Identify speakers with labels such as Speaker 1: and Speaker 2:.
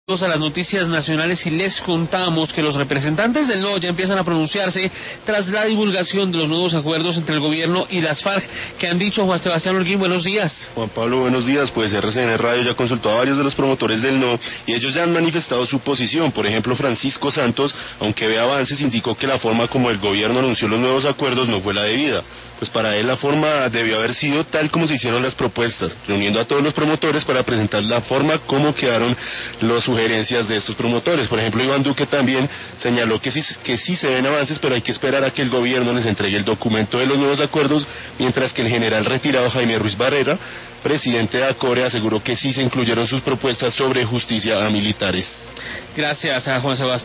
Speaker 1: A las noticias nacionales y les contamos que los representantes del No ya empiezan a pronunciarse tras la divulgación de los nuevos acuerdos entre el gobierno y las FARC. ¿Qué han dicho? Juan Sebastián Holguín, buenos días.
Speaker 2: Juan Pablo, buenos días. Pues RCN Radio ya consultó a varios de los promotores del No y ellos ya han manifestado su posición. Por ejemplo, Francisco Santos, aunque ve avances, indicó que la forma como el gobierno anunció los nuevos acuerdos no fue la debida. Pues para él la forma debió haber sido tal como se hicieron las propuestas, reuniendo a todos los promotores para presentar la forma como quedaron las sugerencias de estos promotores. Por ejemplo, Iván Duque también señaló que sí se ven avances, pero hay que esperar a que el gobierno les entregue el documento de los nuevos acuerdos, mientras que el general retirado Jaime Ruiz Barrera, presidente de ACORE, aseguró que sí se incluyeron sus propuestas sobre justicia a militares.
Speaker 1: Gracias a Juan Sebastián.